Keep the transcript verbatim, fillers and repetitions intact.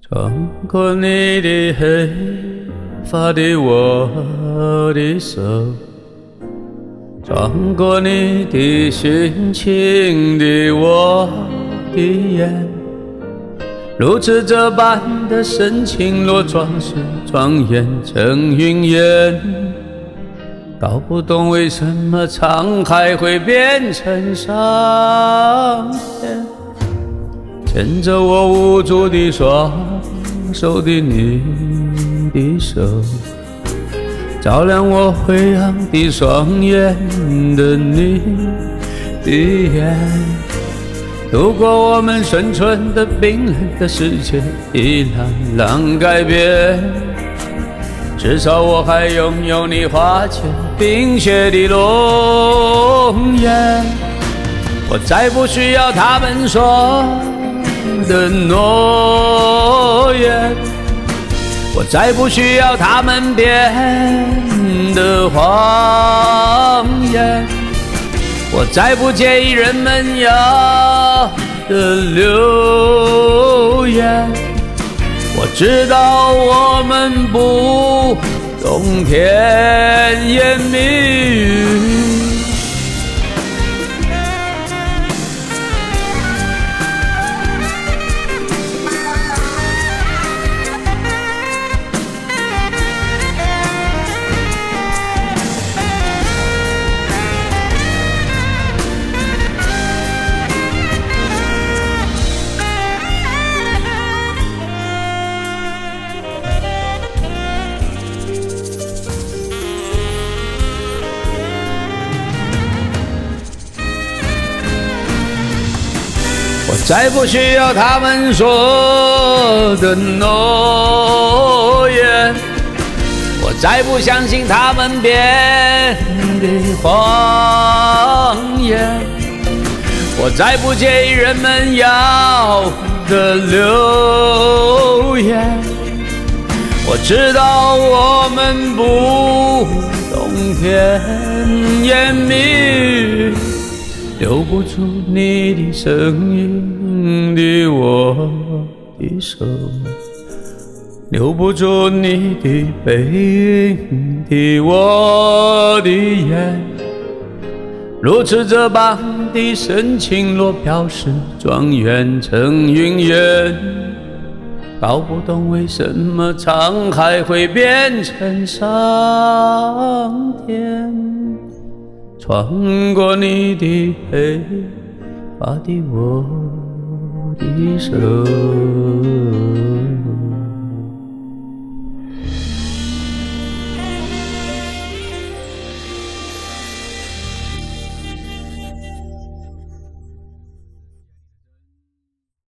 穿过你的黑发的我的手，穿过你的心情的我的眼，如此这般的深情若壮士庄严成云烟，搞不懂为什么沧海会变成桑田，牵着我无助的双手的你的手，照亮我灰暗的双眼的你的眼，度过我们生存的冰冷的世界，一浪浪改变，至少我还拥有你花前冰雪的容颜，我再不需要他们说的诺言，我再不需要他们编的谎言，我再不介意人们要的流言，我知道我们不懂甜言蜜语，我再不需要他们说的诺言，我再不相信他们编的谎言，我再不介意人们要的流言，我知道我们不懂甜言蜜语，留不住你的声音的我的手，留不住你的背影的我的眼，如此这般的深情若飘逝，庄严成云烟，搞不懂为什么沧海会变成桑田，穿过你的黑发的我的手。